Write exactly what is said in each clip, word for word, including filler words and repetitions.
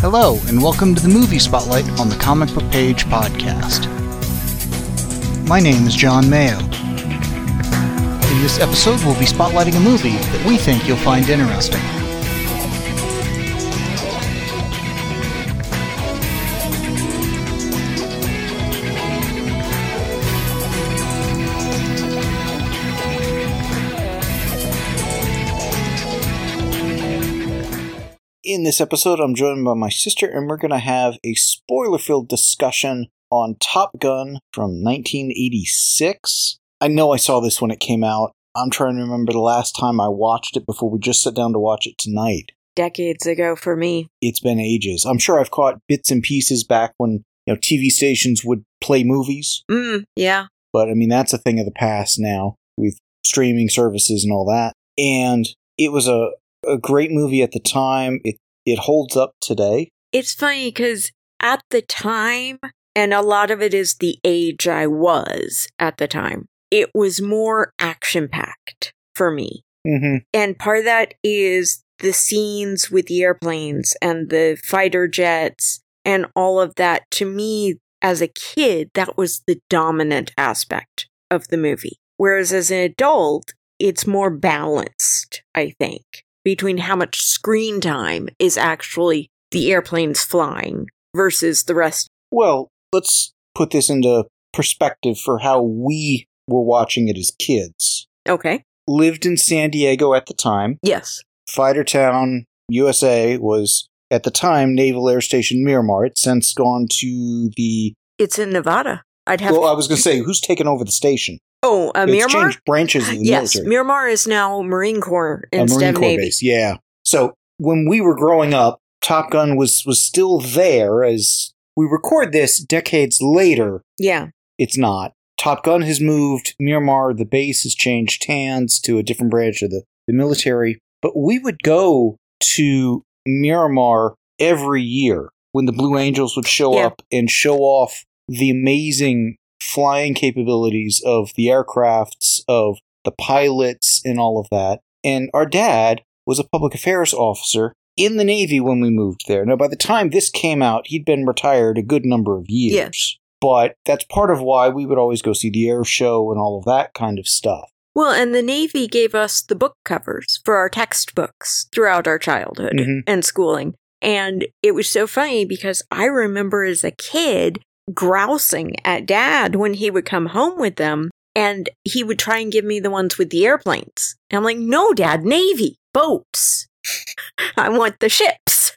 Hello, and welcome to the Movie Spotlight on the Comic Book Page podcast. My name is John Mayo. In this episode, we'll be spotlighting a movie that we think you'll find interesting. In this episode, I'm joined by my sister, and we're going to have a spoiler-filled discussion on Top Gun from nineteen eighty-six. I know I saw this when it came out. I'm trying to remember the last time I watched it before we just sat down to watch it tonight. Decades ago for me. It's been ages. I'm sure I've caught bits and pieces back when, you know, T V stations would play movies. Mm, yeah. But, I mean, that's a thing of the past now with streaming services and all that. And it was a... a great movie at the time. It it holds up today. It's funny because at the time, and a lot of it is the age I was at the time, it was more action-packed for me. Mm-hmm. And part of that is the scenes with the airplanes and the fighter jets and all of that. To me, as a kid, that was the dominant aspect of the movie. Whereas as an adult, it's more balanced, I think, between how much screen time is actually the airplanes flying versus the rest. Well, let's put this into perspective for how we were watching it as kids. Okay. Lived in San Diego at the time. Yes. Fightertown, U S A was, at the time, Naval Air Station Miramar. It's since gone to the... It's in Nevada. I'd have Well, to... I was going to say, who's taken over the station? Oh, uh, It's Miramar? changed branches of the yes, military. Miramar is now Marine Corps A instead Marine of Corps Navy. base, yeah. So when we were growing up, Top Gun was, was still there. As we record this decades later, Yeah. it's not. Top Gun has moved. Miramar, the base, has changed hands to a different branch of the, the military. But we would go to Miramar every year when the Blue Angels would show Yeah. up and show off the amazing flying capabilities of the aircrafts, of the pilots, and all of that. And our dad was a public affairs officer in the Navy when we moved there. Now, by the time this came out, he'd been retired a good number of years. Yes. But that's part of why we would always go see the air show and all of that kind of stuff. Well, and the Navy gave us the book covers for our textbooks throughout our childhood Mhm. and schooling. And it was so funny because I remember as a kid grousing at Dad when he would come home with them and he would try and give me the ones with the airplanes. And I'm like, no, Dad, Navy, boats. I want the ships.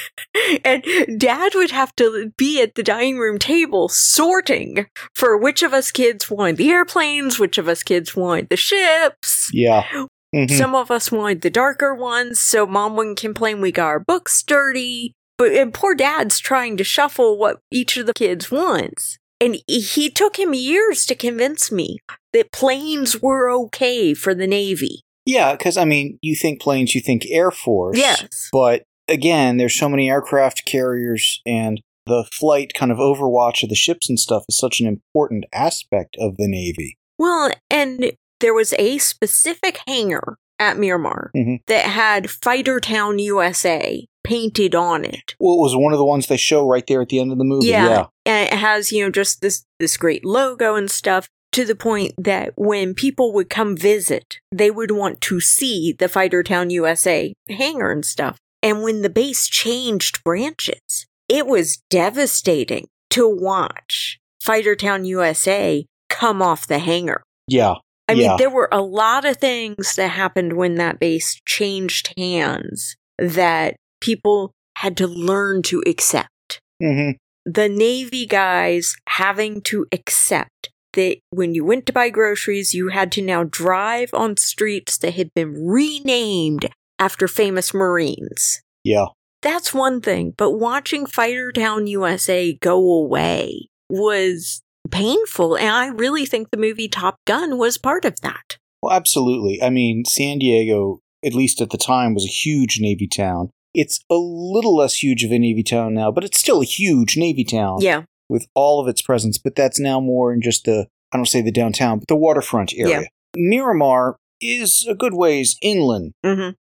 And Dad would have to be at the dining room table sorting for which of us kids wanted the airplanes, which of us kids wanted the ships. Yeah. Mhm. Some of us wanted the darker ones, so Mom wouldn't complain we got our books dirty. But and poor Dad's trying to shuffle what each of the kids wants. And he took him years to convince me that planes were okay for the Navy. Yeah, because, I mean, you think planes, you think Air Force. Yes. But, again, there's so many aircraft carriers, and the flight kind of overwatch of the ships and stuff is such an important aspect of the Navy. Well, and there was a specific hangar at Miramar Mhm. that had Fightertown, U S A painted on it. Well, it was one of the ones they show right there at the end of the movie. Yeah, Yeah. and it has, you know, just this this great logo and stuff, to the point that when people would come visit, they would want to see the Fightertown, U S A hangar and stuff. And when the base changed branches, it was devastating to watch Fightertown, U S A come off the hangar. Yeah. I yeah. mean, there were a lot of things that happened when that base changed hands that people had to learn to accept. Mm-hmm. The Navy guys having to accept that when you went to buy groceries, you had to now drive on streets that had been renamed after famous Marines. Yeah. That's one thing, but watching Fightertown, U S A go away was painful, and I really think the movie Top Gun was part of that. Well, absolutely. I mean, San Diego, at least at the time, was a huge Navy town. It's a little less huge of a Navy town now, but it's still a huge Navy town. Yeah. With all of its presence, but that's now more in just the, I don't say the downtown, but the waterfront area. Yeah. Miramar is a good ways inland. Mm-hmm.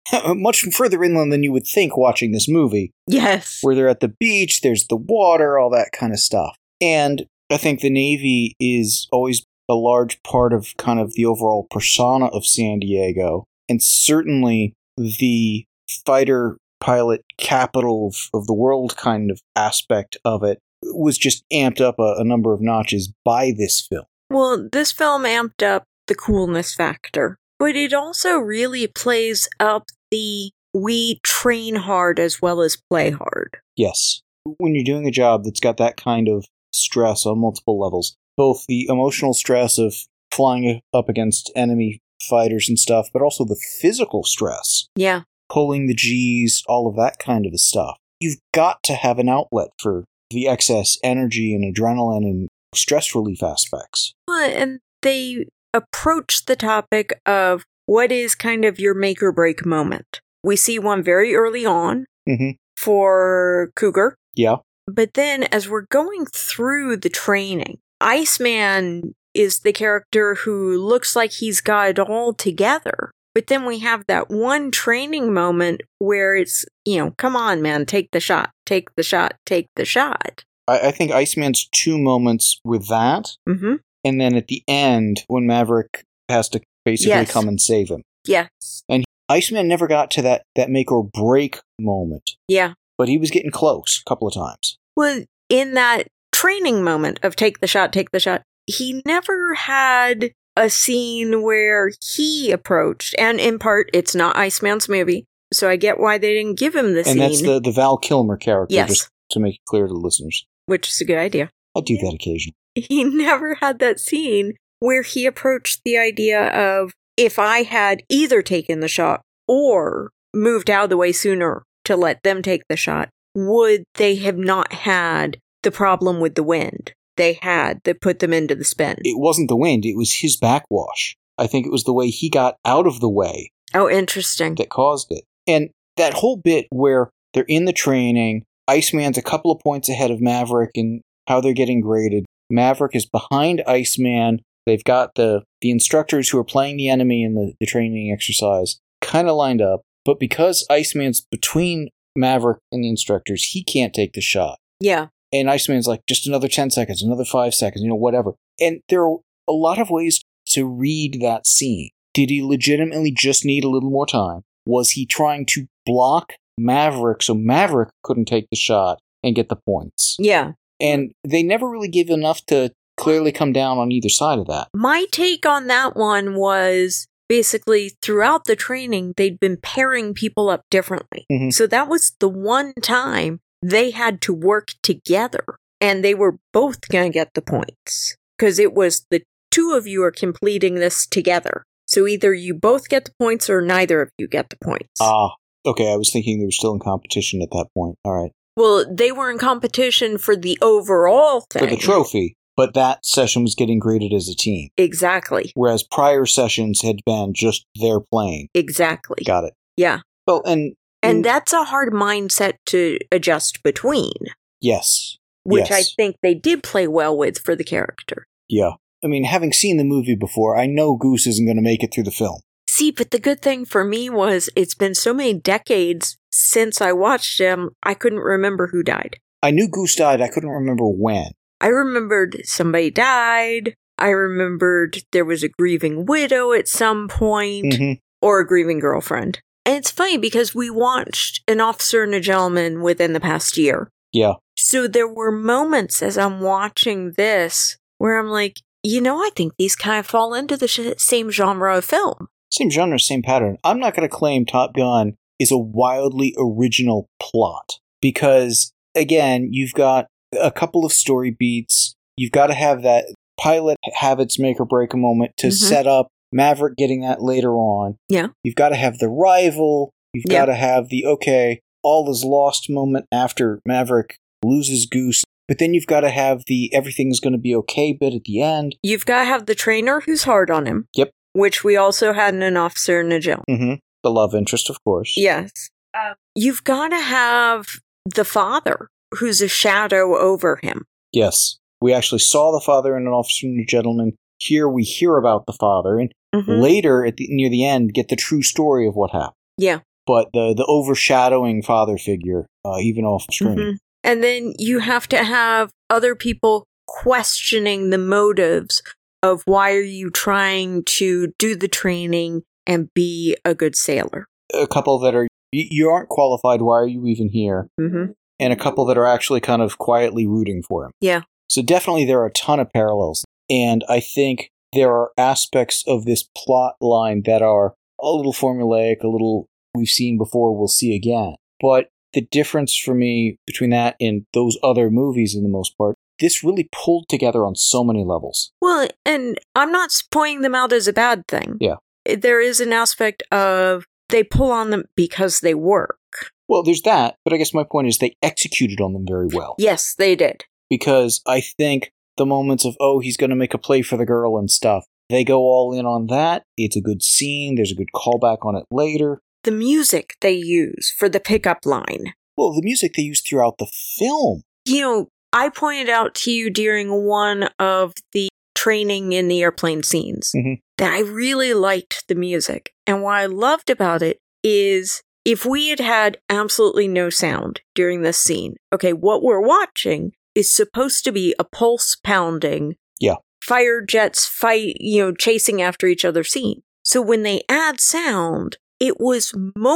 much further inland than you would think watching this movie. Yes. Where they're at the beach, there's the water, all that kind of stuff. And I think the Navy is always a large part of kind of the overall persona of San Diego. And certainly the fighter pilot capital of, of the world kind of aspect of it was just amped up a, a number of notches by this film. Well, this film amped up the coolness factor, but it also really plays up the we train hard as well as play hard. Yes. When you're doing a job that's got that kind of stress on multiple levels, both the emotional stress of flying up against enemy fighters and stuff, but also the physical stress. Yeah. Pulling the G's, all of that kind of stuff. You've got to have an outlet for the excess energy and adrenaline and stress relief aspects. Well, and they approach the topic of what is kind of your make or break moment. We see one very early on mm-hmm. for Cougar. Yeah. But then as we're going through the training, Iceman is the character who looks like he's got it all together. But then we have that one training moment where it's, you know, come on, man, take the shot, take the shot, take the shot. I, I think Iceman's two moments with that. Mm-hmm. And then at the end, when Maverick has to basically yes. come and save him. Yes. And Iceman never got to that, that make or break moment. Yeah. But he was getting close a couple of times. Well, in that training moment of take the shot, take the shot, he never had a scene where he approached, and in part, it's not Iceman's movie, so I get why they didn't give him the and scene. And that's the, the Val Kilmer character, yes. just to make it clear to the listeners. Which is a good idea. I do that occasionally. He never had that scene where he approached the idea of, if I had either taken the shot or moved out of the way sooner to let them take the shot, would they have not had the problem with the wind they had that put them into the spin? It wasn't the wind, it was his backwash. I think it was the way he got out of the way. Oh, interesting. That caused it. And that whole bit where they're in the training, Iceman's a couple of points ahead of Maverick and how they're getting graded. Maverick is behind Iceman. They've got the, the instructors who are playing the enemy in the, the training exercise kind of lined up. But because Iceman's between Maverick and the instructors, he can't take the shot. Yeah. And Iceman's like, just another ten seconds, another five seconds, you know, whatever. And there are a lot of ways to read that scene. Did he legitimately just need a little more time? Was he trying to block Maverick so Maverick couldn't take the shot and get the points? Yeah. And they never really give enough to clearly come down on either side of that. My take on that one was basically throughout the training, they'd been pairing people up differently. Mm-hmm. So that was the one time they had to work together, and they were both going to get the points because it was the two of you are completing this together. So either you both get the points or neither of you get the points. Ah, okay. I was thinking they were still in competition at that point. All right. Well, they were in competition for the overall thing. For the trophy, but that session was getting graded as a team. Exactly. Whereas prior sessions had been just their playing. Exactly. Got it. Yeah. Well, and And that's a hard mindset to adjust between. Yes. Which yes. I think they did play well with for the character. Yeah. I mean, having seen the movie before, I know Goose isn't going to make it through the film. See, but the good thing for me was it's been so many decades since I watched him, I couldn't remember who died. I knew Goose died, I couldn't remember when. I remembered somebody died. I remembered there was a grieving widow at some point, mm-hmm. or a grieving girlfriend. And it's funny because we watched An Officer and a Gentleman within the past year. Yeah. So there were moments as I'm watching this where I'm like, you know, I think these kind of fall into the sh- same genre of film. Same genre, same pattern. I'm not going to claim Top Gun is a wildly original plot because, again, you've got a couple of story beats. You've got to have that pilot have its make or break a moment to Mm-hmm. set up Maverick getting that later on. Yeah. You've got to have the rival. You've Yeah. got to have the, okay, all is lost moment after Maverick loses Goose. But then you've got to have the everything's going to be okay bit at the end. You've got to have the trainer who's hard on him. Yep. Which we also had in An Officer and a Gentleman. Mm-hmm. The love interest, of course. Yes. Um, you've got to have the father who's a shadow over him. Yes. We actually saw the father in An Officer and a Gentleman. Here we hear about the father. And Mm-hmm. later, at the, near the end, get the true story of what happened. Yeah. but the the overshadowing father figure, uh, even off screen. Mm-hmm. And then you have to have other people questioning the motives of why are you trying to do the training and be a good sailor. A couple that are, you aren't qualified, why are you even here? Mm-hmm. And a couple that are actually kind of quietly rooting for him. Yeah. So definitely there are a ton of parallels. And I think there are aspects of this plot line that are a little formulaic, a little we've seen before, we'll see again. But the difference for me between that and those other movies, in the most part, this really pulled together on so many levels. Well, and I'm not pointing them out as a bad thing. Yeah. There is an aspect of they pull on them because they work. Well, there's that, but I guess my point is they executed on them very well. Yes, they did. Because I think the moments of, oh, he's going to make a play for the girl and stuff, they go all in on that. It's a good scene. There's a good callback on it later. The music they use for the pickup line. Well, the music they use throughout the film. You know, I pointed out to you during one of the training in the airplane scenes mm-hmm. that I really liked the music. And what I loved about it is if we had had absolutely no sound during this scene, okay, what we're watching is supposed to be a pulse pounding, yeah, fire jets fight, you know, chasing after each other scene. So when they add sound, it was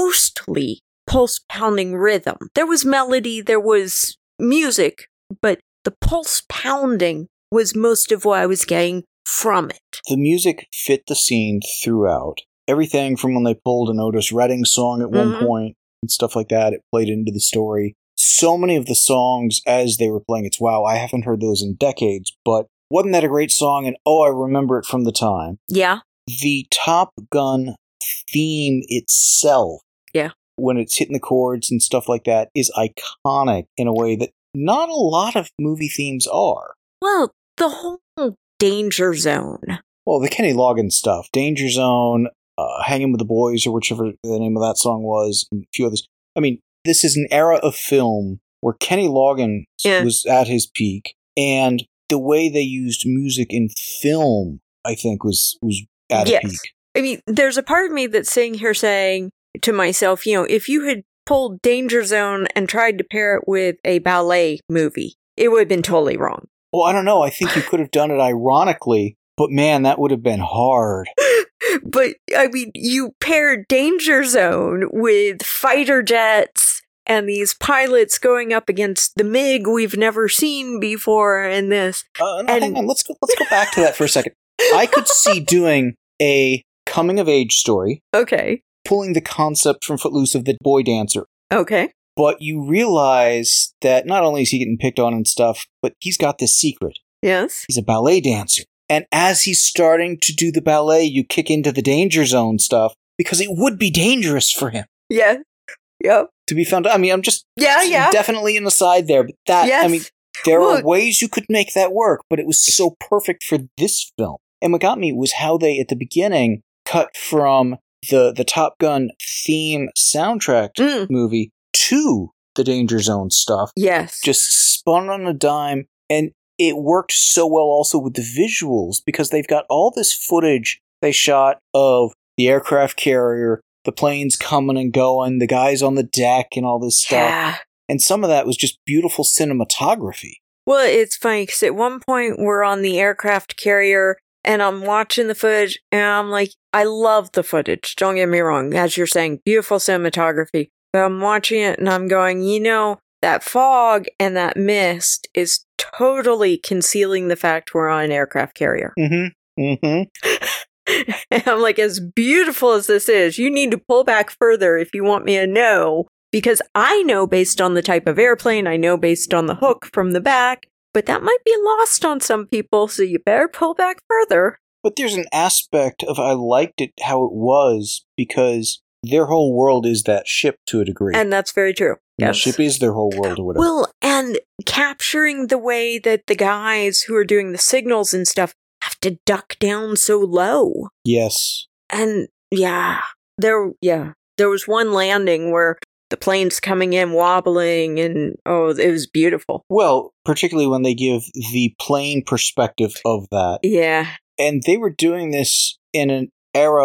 mostly pulse pounding rhythm. There was melody, there was music, but the pulse pounding was most of what I was getting from it. The music fit the scene throughout. Everything from when they pulled an Otis Redding song at one Mm-hmm. point and stuff like that, it played into the story. So many of the songs as they were playing, it's wow, I haven't heard those in decades, but wasn't that a great song? And oh, I remember it from the time. Yeah. The Top Gun theme itself, yeah, when it's hitting the chords and stuff like that, is iconic in a way that not a lot of movie themes are. Well, the whole Danger Zone. Well, the Kenny Loggins stuff, Danger Zone, uh, Hanging with the Boys, or whichever the name of that song was, and a few others. I mean, this is an era of film where Kenny Loggins yeah. was at his peak, and the way they used music in film, I think, was was at yes. a peak. I mean, there's a part of me that's sitting here saying to myself, you know, if you had pulled Danger Zone and tried to pair it with a ballet movie, it would have been totally wrong. Well, I don't know. I think you could have done it ironically, but man, that would have been hard. But, I mean, you paired Danger Zone with fighter jets and these pilots going up against the MiG we've never seen before and this. Uh, no, and- hang on. Let's go, let's go back to that for a second. I could see doing a coming-of-age story. Okay. Pulling the concept from Footloose of the boy dancer. Okay. But you realize that not only is he getting picked on and stuff, but he's got this secret. Yes. He's a ballet dancer. And as he's starting to do the ballet, you kick into the Danger Zone stuff because it would be dangerous for him. Yeah. Yep. To be found. I mean, I'm just yeah, yeah. definitely an aside there, but that, yes. I mean, there well, are ways you could make that work, but it was so perfect for this film. And what got me was how they, at the beginning, cut from the, the Top Gun theme soundtrack mm. movie to the Danger Zone stuff. Yes. Just spun on a dime, and it worked so well also with the visuals because they've got all this footage they shot of the aircraft carrier, the planes coming and going, the guys on the deck and all this stuff. Yeah. And some of that was just beautiful cinematography. Well, it's funny because at one point we're on the aircraft carrier and I'm watching the footage and I'm like, I love the footage. Don't get me wrong. As you're saying, beautiful cinematography. But I'm watching it and I'm going, you know, that fog and that mist is totally concealing the fact we're on an aircraft carrier. Mm-hmm. Mm-hmm. And I'm like, as beautiful as this is, you need to pull back further if you want me to know. Because I know based on the type of airplane, I know based on the hook from the back, but that might be lost on some people, so you better pull back further. But there's an aspect of I liked it how it was because their whole world is that ship to a degree. And that's very true. And Yes. the ship is their whole world or whatever. Well, and capturing the way that the guys who are doing the signals and stuff have to duck down so low. Yes. And yeah, there, yeah, there was one landing where the plane's coming in wobbling and oh, it was beautiful. Well, particularly when they give the plane perspective of that. Yeah. And they were doing this in an era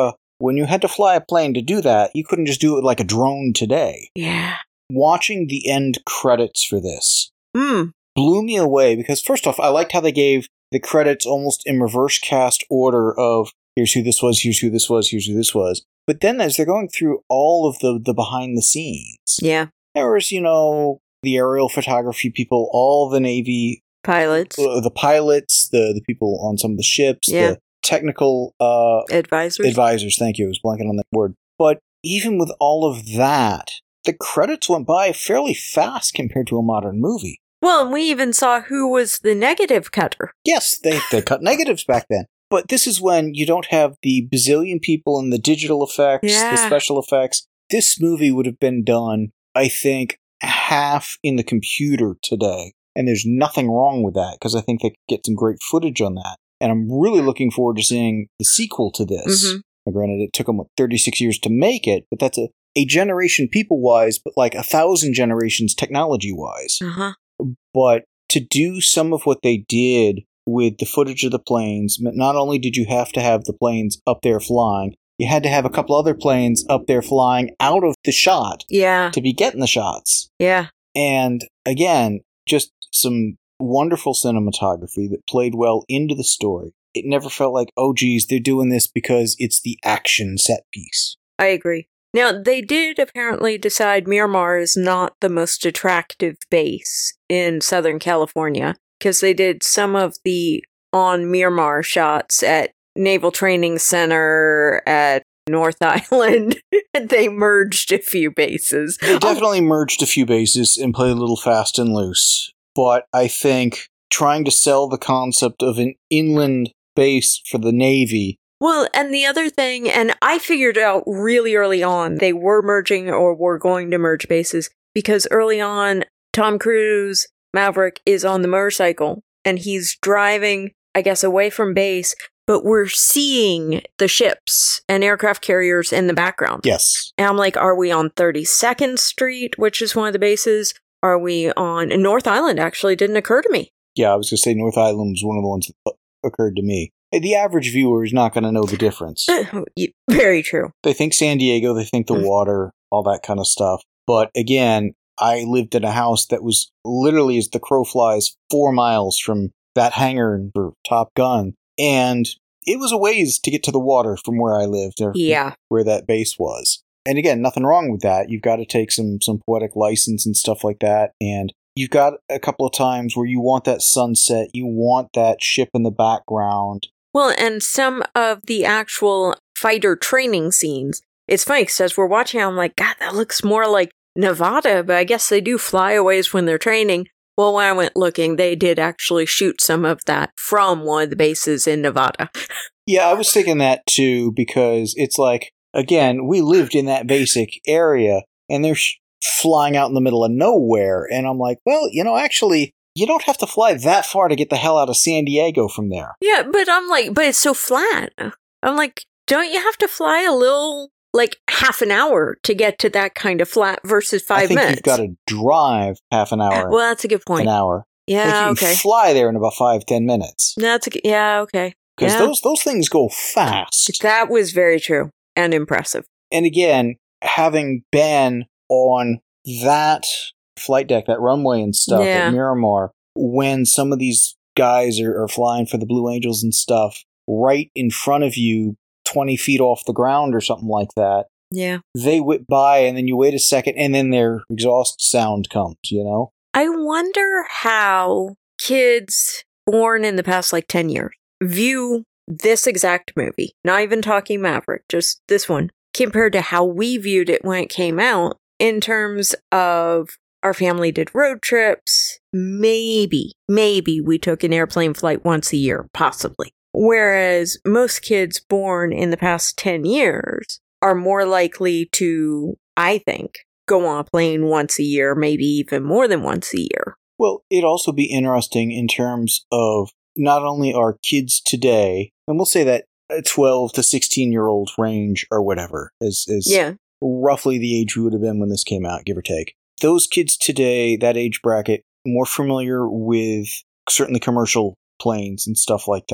when you had to fly a plane to do that, you couldn't just do it like a drone today. Yeah. Watching the end credits for this Mm. blew me away because, first off, I liked how they gave the credits almost in reverse cast order of here's who this was, here's who this was, here's who this was. But then as they're going through all of the, the behind the scenes, Yeah. there was, you know, the aerial photography people, all the Navy Pilots. uh, the pilots, the, the people on some of the ships, Yeah. the technical uh, Advisors. advisors. Thank you. I was blanking on that word. But even with all of that, the credits went by fairly fast compared to a modern movie. Well, and we even saw who was the negative cutter. Yes, they, they cut negatives back then. But this is when you don't have the bazillion people and the digital effects, Yeah. the special effects. This movie would have been done, I think, half in the computer today. And there's nothing wrong with that, because I think they could get some great footage on that. And I'm really looking forward to seeing the sequel to this. Mhm. Now, granted, it took them, what, thirty-six years to make it, but that's a, a generation people-wise, but like a thousand generations technology-wise. Uh-huh. But to do some of what they did with the footage of the planes, not only did you have to have the planes up there flying, you had to have a couple other planes up there flying out of the shot Yeah. to be getting the shots. Yeah. And again, just some wonderful cinematography that played well into the story. It never felt like, oh geez, they're doing this because it's the action set piece. I agree. Now, they did apparently decide Miramar is not the most attractive base in Southern California, because they did some of the on Miramar shots at Naval Training Center, at North Island. They merged a few bases. They definitely merged a few bases and played a little fast and loose. But I think trying to sell the concept of an inland base for the Navy. Well, and the other thing, and I figured out really early on, they were merging or were going to merge bases, because early on, Tom Cruise, Maverick, is on the motorcycle, and he's driving, I guess, away from base, but we're seeing the ships and aircraft carriers in the background. Yes. And I'm like, are we on thirty-second Street, which is one of the bases? Are we on North Island? Actually, didn't occur to me. Yeah, I was going to say North Island was one of the ones that occurred to me. The average viewer is not going to know the difference. Very true. They think San Diego, they think the water, all that kind of stuff. But again, I lived in a house that was literally, as the crow flies, four miles from that hangar for Top Gun. And it was a ways to get to the water from where I lived, or Yeah. where that base was. And again, nothing wrong with that. You've got to take some, some poetic license and stuff like that. And you've got a couple of times where you want that sunset, you want that ship in the background. Well, and some of the actual fighter training scenes, it's funny because as we're watching, I'm like, God, that looks more like Nevada, but I guess they do flyaways when they're training. Well, when I went looking, they did actually shoot some of that from one of the bases in Nevada. Yeah, I was thinking that too, because it's like, again, we lived in that basic area, and they're sh- flying out in the middle of nowhere, and I'm like, well, you know, actually, you don't have to fly that far to get the hell out of San Diego from there. Yeah, but I'm like, but it's so flat. I'm like, don't you have to fly a little, like half an hour to get to that kind of flat versus five I think minutes? you've got to drive half an hour, Well, that's a good point. an hour. Yeah, like you okay. can fly there in about five, ten minutes. That's a, g- yeah, okay. Because Yeah. those, those things go fast. That was very true and impressive. And again, having been on that flight deck, that runway and stuff Yeah. at Miramar, when some of these guys are, are flying for the Blue Angels and stuff, right in front of you, twenty feet off the ground or something like that, Yeah. they whip by and then you wait a second and then their exhaust sound comes, you know? I wonder how kids born in the past like ten years view this exact movie, not even talking Maverick, just this one, compared to how we viewed it when it came out in terms of our family did road trips. Maybe, maybe we took an airplane flight once a year, possibly. Whereas most kids born in the past ten years are more likely to, I think, go on a plane once a year, maybe even more than once a year. Well, it'd also be interesting in terms of not only our kids today, and we'll say that a twelve to sixteen year old range or whatever is, is Yeah. roughly the age we would have been when this came out, give or take. Those kids today, that age bracket, more familiar with certainly commercial planes and stuff like that.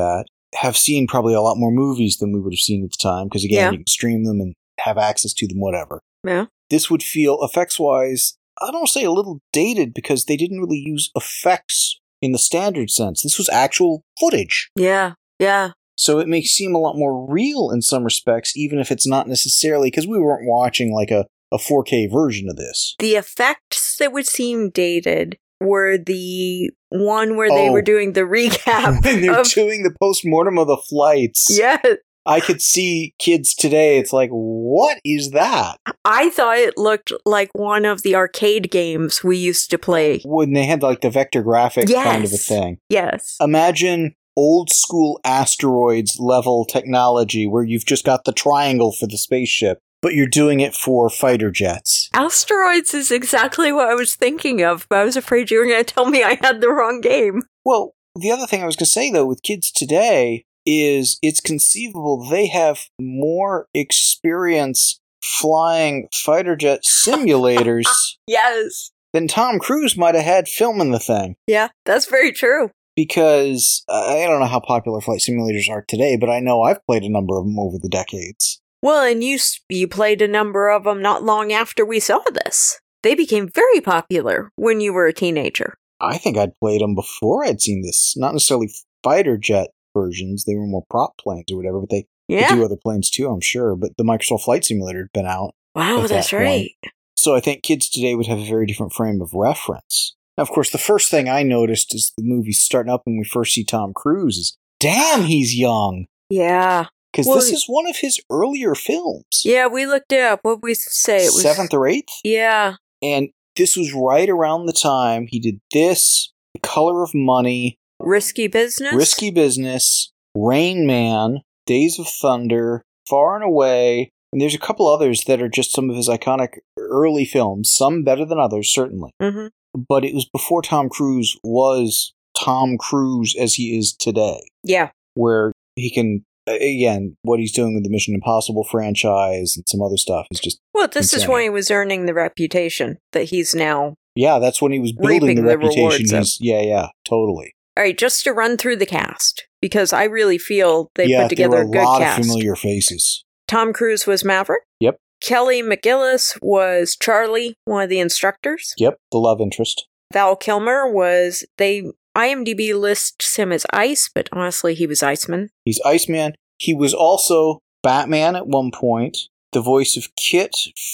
have seen probably a lot more movies than we would have seen at the time, because again, Yeah. you can stream them and have access to them, whatever. Yeah. This would feel, effects-wise, I don't say a little dated, because they didn't really use effects in the standard sense. This was actual footage. Yeah. Yeah. So it may seem a lot more real in some respects, even if it's not necessarily, because we weren't watching like a, a four K version of this. The effects that would seem dated were the one where they Oh. were doing the recap. When they're of, doing the post-mortem of the flights, yeah. I could see kids today, it's like, what is that? I thought it looked like one of the arcade games we used to play. When they had like the vector graphic Yes. kind of a thing. Yes. Imagine old school asteroids level technology where you've just got the triangle for the spaceship, but you're doing it for fighter jets. Asteroids is exactly what I was thinking of, but I was afraid you were going to tell me I had the wrong game. Well, the other thing I was going to say, though, with kids today is it's conceivable they have more experience flying fighter jet simulators Yes. than Tom Cruise might have had filming the thing. Yeah, that's very true. Because uh, I don't know how popular flight simulators are today, but I know I've played a number of them over the decades. Well, and you s- you played a number of them not long after we saw this. They became very popular when you were a teenager. I think I'd played them before I'd seen this. Not necessarily fighter jet versions. They were more prop planes or whatever, but they, they Yeah. do other planes too, I'm sure. But the Microsoft Flight Simulator had been out. Wow, at that's that point. right. So I think kids today would have a very different frame of reference. Now, of course, the first thing I noticed as the movie's starting up and we first see Tom Cruise is, damn, he's young. Yeah. Because Well, this is one of his earlier films. Yeah, we looked it up. What did we say? It was Seventh or eighth? Yeah. And this was right around the time he did this, The Color of Money, Risky Business? Risky Business, Rain Man, Days of Thunder, Far and Away, and there's a couple others that are just some of his iconic early films, some better than others, certainly. Mm-hmm. But it was before Tom Cruise was Tom Cruise as he is today, Yeah. where he can, again, what he's doing with the Mission Impossible franchise and some other stuff is just, Well, this is Insane. when he was earning the reputation that he's now. yeah, that's when he was building Reaping the the reputation. rewards of- He's, yeah, yeah, totally. All right, just to run through the cast, because I really feel they yeah, put together there a were good a lot cast. of familiar faces. Tom Cruise was Maverick. Yep. Kelly McGillis was Charlie, one of the instructors. Yep, the love interest. Val Kilmer was, they, IMDb lists him as Ice, but honestly, he was Iceman. He's Iceman. He was also Batman at one point, the voice of Kit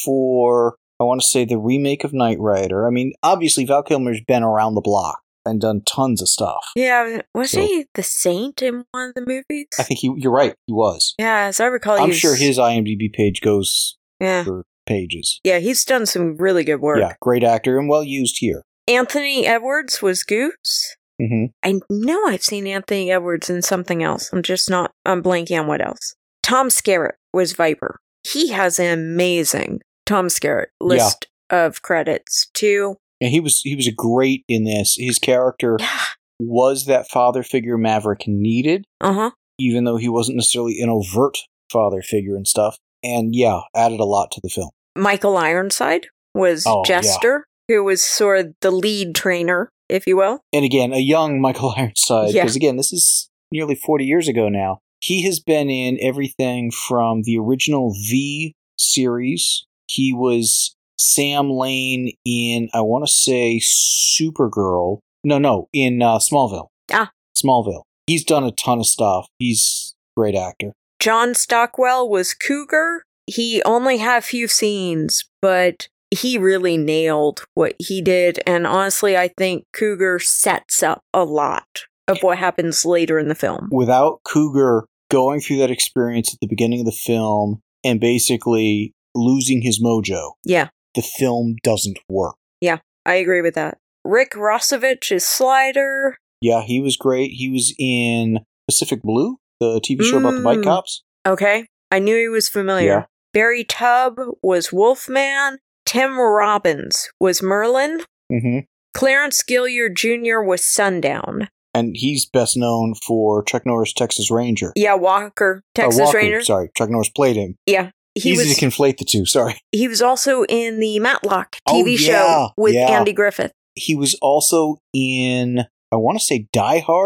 for, I want to say, the remake of Knight Rider. I mean, obviously, Val Kilmer's been around the block and done tons of stuff. Yeah, was So- he the Saint in one of the movies? I think he, you're right, he was. Yeah, as I recall, I'm he's, sure his IMDb page goes Yeah, for pages. yeah, he's done some really good work. Yeah, great actor and well used here. Anthony Edwards was Goose. hmm I know I've seen Anthony Edwards in something else. I'm just not, I'm blanking on what else. Tom Skerritt was Viper. He has an amazing Tom Skerritt list of credits, too. And he was he was a great in this. His character Yeah. was that father figure Maverick needed, Uh huh. even though he wasn't necessarily an overt father figure and stuff. And yeah, added a lot to the film. Michael Ironside was Oh, yeah. Jester, who was sort of the lead trainer, if you will. And again, a young Michael Ironside, Yeah. because again, this is nearly forty years ago now. He has been in everything from the original V series. He was Sam Lane in, I want to say, Supergirl. No, no, in uh, Smallville. Ah. Smallville. He's done a ton of stuff. He's a great actor. John Stockwell was Cougar. He only had a few scenes, but he really nailed what he did. And honestly, I think Cougar sets up a lot of what happens later in the film. Without Cougar going through that experience at the beginning of the film and basically losing his mojo, Yeah, the film doesn't work. I agree with that. Rick Rossovich is Slider. Yeah, he was great. He was in Pacific Blue, the T V show about the bike Mm. cops. Okay, I knew he was familiar. Yeah. Barry Tubb was Wolfman. Tim Robbins was Merlin. Mm-hmm. Clarence Gilliard Junior was Sundown. And he's best known for Chuck Norris' Texas Ranger. Yeah, Walker, Texas Uh, Walker, Ranger. Sorry, Chuck Norris played him. Yeah. He Easy was to conflate the two, sorry. he was also in the Matlock T V Oh, show yeah, with yeah. Andy Griffith. He was also in, I want to say Die Hard,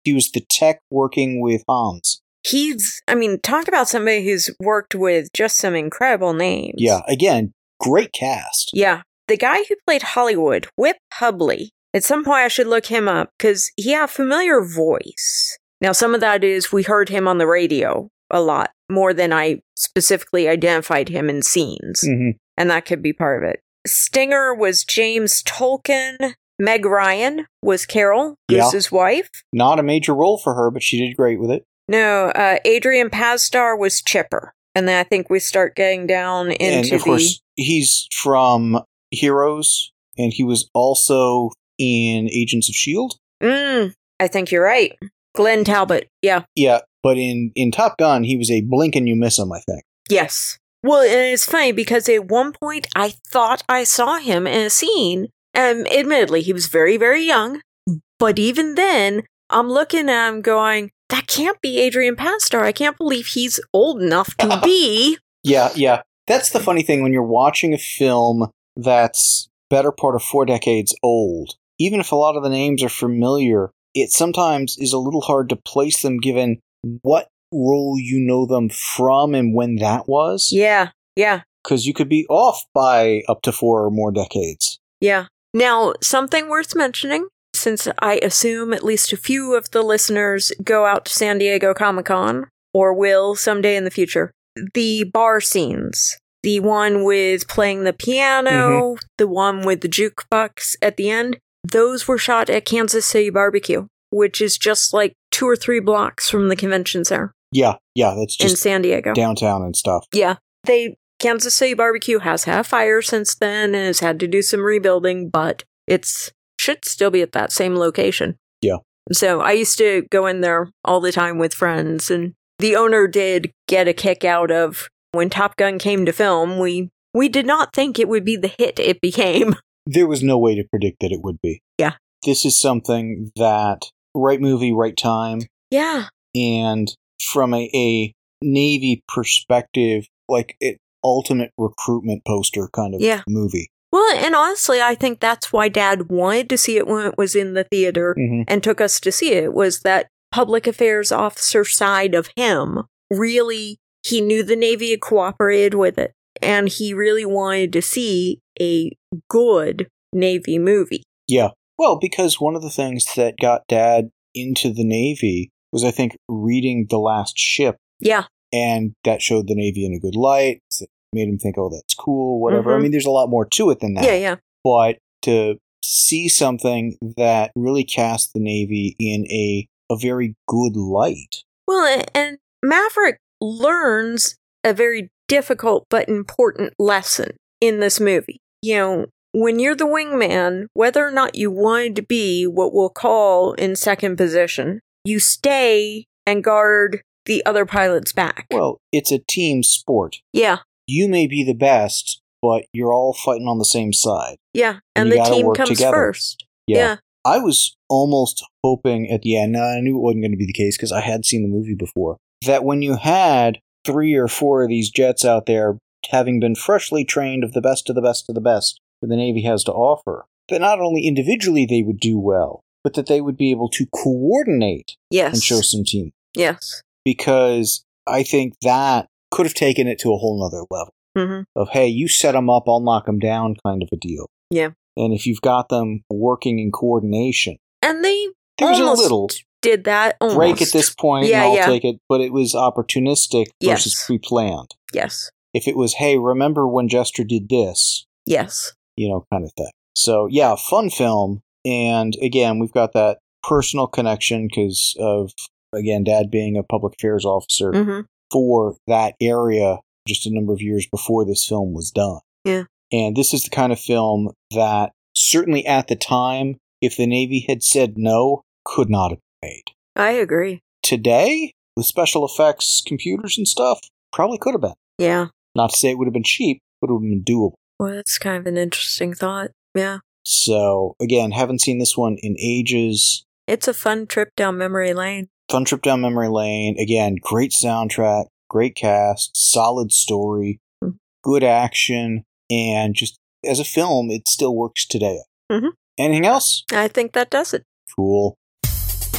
He was the tech working with Hans. He's, I mean, talk about somebody who's worked with just some incredible names. Yeah, again, great cast. Yeah. The guy who played Hollywood, Whip Hubley, at some point I should look him up because he had a familiar voice. Now, some of that is we heard him on the radio a lot, more than I specifically identified him in scenes. Mm-hmm. And that could be part of it. Stinger was James Tolkien. Meg Ryan was Carol, Goose's yeah. wife. Not a major role for her, but she did great with it. No, uh, Adrian Pasdar was Chipper. And then I think we start getting down into And of the... course, he's from Heroes, and he was also in Agents of S H I E L D. Mm, I think you're right. Glenn Talbot, yeah. Yeah, but in, in Top Gun, he was a blink and you miss him, I think. Yes. Well, and it's funny because at one point I thought I saw him in a scene, and admittedly, he was very, very young. But even then, I'm looking at him going, that can't be Adrian Pasdar. I can't believe he's old enough to be. Yeah, yeah. That's the funny thing when you're watching a film that's better part of four decades old. Even if a lot of the names are familiar, it sometimes is a little hard to place them given what role you know them from and when that was. Yeah, yeah. Because you could be off by up to four or more decades. Yeah. Now, something worth mentioning, since I assume at least a few of the listeners go out to San Diego Comic-Con, or will someday in the future, the bar scenes. The one with playing the piano, mm-hmm. the one with the jukebox at the end, those were shot at Kansas City Barbecue, which is just like two or three blocks from the convention center. Yeah, yeah, that's just in San Diego. Downtown and stuff. Yeah. They Kansas City Barbecue has had a fire since then and has had to do some rebuilding, but it's should still be at that same location. Yeah. So I used to go in there all the time with friends, and the owner did get a kick out of when Top Gun came to film. We we did not think it would be the hit it became. There was no way to predict that it would be. Yeah. This is something that right movie, right time. Yeah. And from a, a Navy perspective, like an ultimate recruitment poster kind of yeah. movie. Well, and honestly, I think that's why Dad wanted to see it when it was in the theater mm-hmm. and took us to see it, was that public affairs officer side of him. Really, he knew the Navy had cooperated with it, and he really wanted to see a good Navy movie. Yeah. Well, because one of the things that got Dad into the Navy was, I think, reading The Last Ship. Yeah. And that showed the Navy in a good light. It made him think, oh, that's cool, whatever. Mm-hmm. I mean, there's a lot more to it than that. Yeah, yeah. But to see something that really cast the Navy in a, a very good light. Well, and Maverick learns a very difficult but important lesson in this movie. You know, when you're the wingman, whether or not you wanted to be what we'll call in second position, you stay and guard the other pilot's back. Well, it's a team sport. Yeah. You may be the best, but you're all fighting on the same side. Yeah, and, and the team comes together. first. Yeah. yeah. I was almost hoping at the end, I knew it wasn't going to be the case because I had seen the movie before, that when you had three or four of these jets out there having been freshly trained of the best of the best of the best that the Navy has to offer, that not only individually they would do well, but that they would be able to coordinate yes. and show some team. Yes. Because I think that could have taken it to a whole nother level mm-hmm. of, hey, you set them up, I'll knock them down kind of a deal. Yeah. And if you've got them working in coordination. And they there was almost a little did that almost. break at this point, yeah, and I'll yeah. take it, but it was opportunistic yes. versus pre-planned. Yes. If it was, hey, remember when Jester did this? Yes. You know, kind of thing. So, yeah, fun film. And again, we've got that personal connection because of, again, Dad being a public affairs officer mm-hmm. for that area just a number of years before this film was done. Yeah. And this is the kind of film that certainly at the time, if the Navy had said no, could not have been made. I agree. Today, with special effects, computers and stuff, probably could have been. Yeah. Not to say it would have been cheap, but it would have been doable. Well, that's kind of an interesting thought. Yeah. So, again, haven't seen this one in ages. It's a fun trip down memory lane. Fun trip down memory lane. Again, great soundtrack, great cast, solid story, mm-hmm. good action, and just as a film, it still works today. Mm-hmm. Anything else? I think that does it. Cool.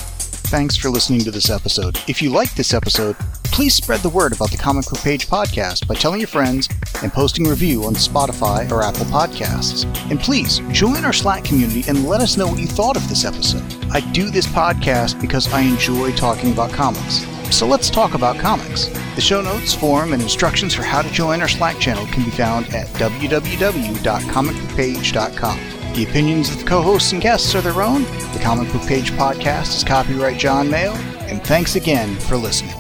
Thanks for listening to this episode. If you like this episode, please spread the word about the Comic Book Page podcast by telling your friends and posting a review on Spotify or Apple Podcasts. And please, join our Slack community and let us know what you thought of this episode. I do this podcast because I enjoy talking about comics. So let's talk about comics. The show notes, forum, and instructions for how to join our Slack channel can be found at w w w dot comic book page dot com. The opinions of the co-hosts and guests are their own. The Comic Book Page podcast is copyright John Mayo, and thanks again for listening.